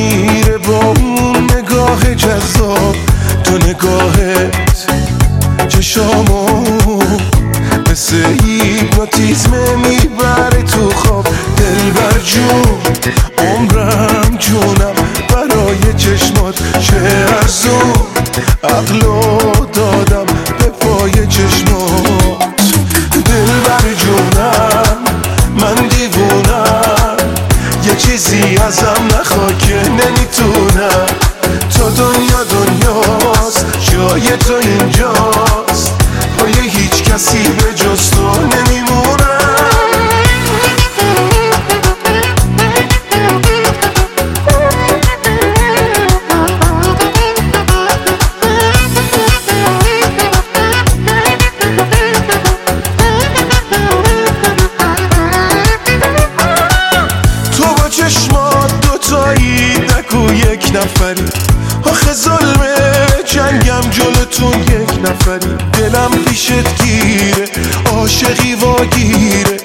میره با اون نگاه جذاب. تو نگاهت چشامو مثل هیپنوتیزم میبره تو خواب. دلبر جون عمرم جونم برای چشمات چه ارزون، عقلو دادم به پای چشمات. دلبر جونم من دیوونم، یه چیزی ازم نخوا که نمیتونم. تا دنیا دنیاست جای تو اینجاست، پای هیچ کسی به جز تو نمیمونم. تو با چشمات دوتایی نگو یک نفری، آخه ظلمه جنگم جلوتون یک نفری. دلم پیشت گیره عاشقی واگیره،